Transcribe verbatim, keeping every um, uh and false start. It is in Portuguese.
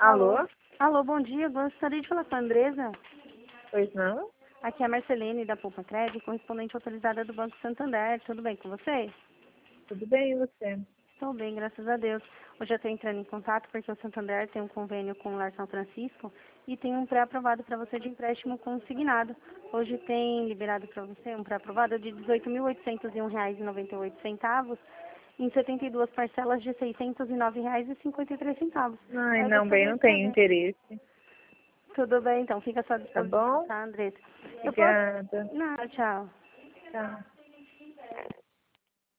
Alô? Alô? Alô, bom dia. Gostaria de falar com a Andresa. Pois não? Aqui é a Marcelene da Poupa Crédito, correspondente autorizada do Banco Santander. Tudo bem com você? Tudo bem, e você? Estou bem, graças a Deus. Hoje eu estou entrando em contato porque o Santander tem um convênio com o Lar São Francisco e tem um pré-aprovado para você de empréstimo consignado. Hoje tem liberado para você um pré-aprovado de dezoito mil oitocentos e um reais e noventa e oito centavos em setenta e duas parcelas de seiscentos e nove reais e cinquenta e três centavos. Ai, Aí eu não, bem, gostaria não de tenho saber. interesse. Tudo bem, então. Fica à sua Tá disposição, bom? tá, Andressa? Eu posso... Obrigada. Não, tchau. Tchau.